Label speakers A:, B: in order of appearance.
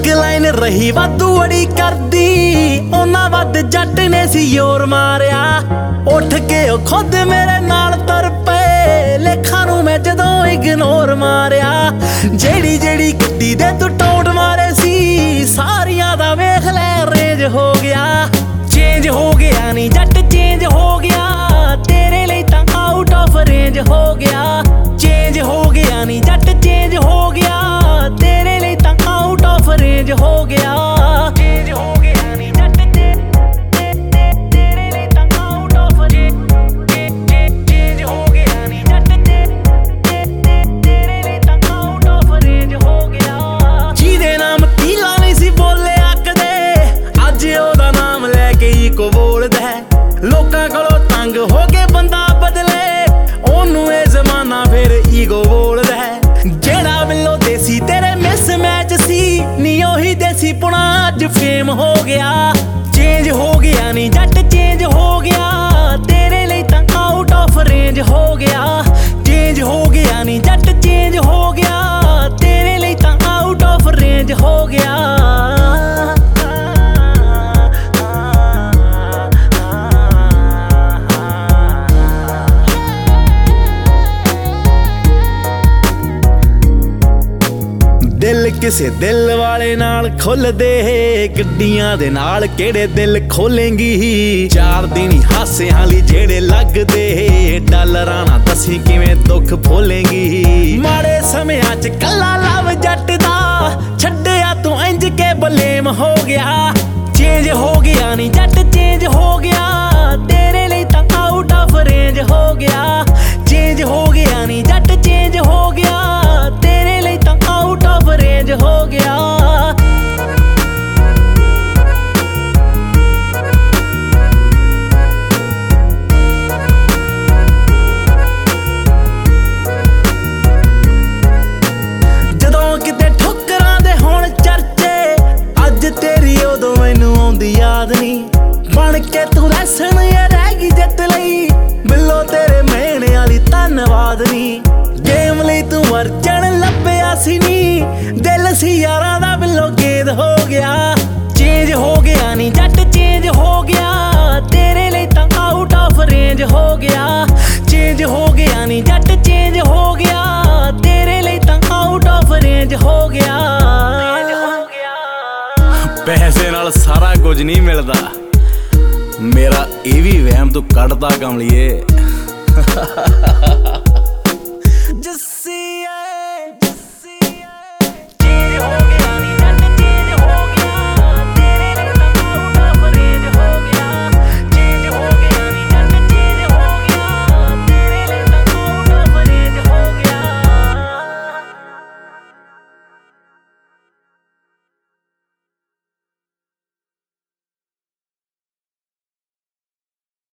A: एक लाइन रही वाधू अड़ी करदी ओना वध जट ने सी योर मारिया उठ के खुद मेरे नाल तुर पे लेखा नू मैं जदों इग्नोर मारिया जेड़ी जेड़ी गड्डी दे तू टोट मारे सी सारियां दा वेख लै रेंज हो गया चेंज हो गया नी जट चेंज हो गया तेरे लिए तां आउट ऑफ रेंज हो गया चेंज हो गया नी जट चेंज हो गया तेरे लिए तां आउट ऑफ रेंज हो गया चेंज हो गया नी जट तेरे लिए तां आउट ऑफ रेंज चेंज हो गया नी जट तेरे लिए तां आउट ऑफ रेंज हो गया जिहदे नाम तीला नहीं सी बोलिया कदे अज ओदा नाम लैके ही को बोलदा है लोकां कोलों तंग हो के बंदा बदले ओनू ए जमाना फिर ईगो बोलदा है जेड़ा बिल्लो देसी तेरे मिस मैच सी नी ओही देसी पुणा अज फेम हो गया चेंज हो गया नी जट चेंज हो गया तेरे लिए तां आउट ऑफ रेंज हो गया चेंज हो गया नी जट चेंज हो गया तेरे लिए तां आउट ऑफ रेंज हो गया दिल किसे दिल वाले नाल खुल दे गड्डियां दे नाल केड़े दिल खोलेंगी चार दिन ही हासे हाली जेड़े लगदे डॉलरां ना दसी किवें दुख फोलेंगी माड़े समयां च कल्ला लव जट दा छड्डिया तू इंज के बलेम हो गया चेंज हो गया नी जट चेंज हो गया तेरे लिए तां आउट ऑफ रेंज हो गया चेंज हो गया नी जट चेंज हो गया तेरे लिए तां आउट ऑफ रेंज हो गया जदों किते ठोकरां दे होण चर्चे अज तेरी उदों मैनू आउंदी याद नहीं बन के तू लैसन ये रह गई जित लई बिल्लो तेरे मेहणे वाली धन्नवाद नहीं गेम लई तू वर्जन लभ्या सी नी दिल सी यारां दा बिल्लो गेद हो गया चेंज हो गया नी जट चेंज हो गया तेरे लिए तां आउट ऑफ रेंज हो गया चेंज हो गया नी जट चेंज हो गया तेरे लिए तां आउट ऑफ रेंज हो गया पैसे नाल सारा कुछ नहीं मिलदा मेरा ये भी वहम तू कढ़दा कमलिए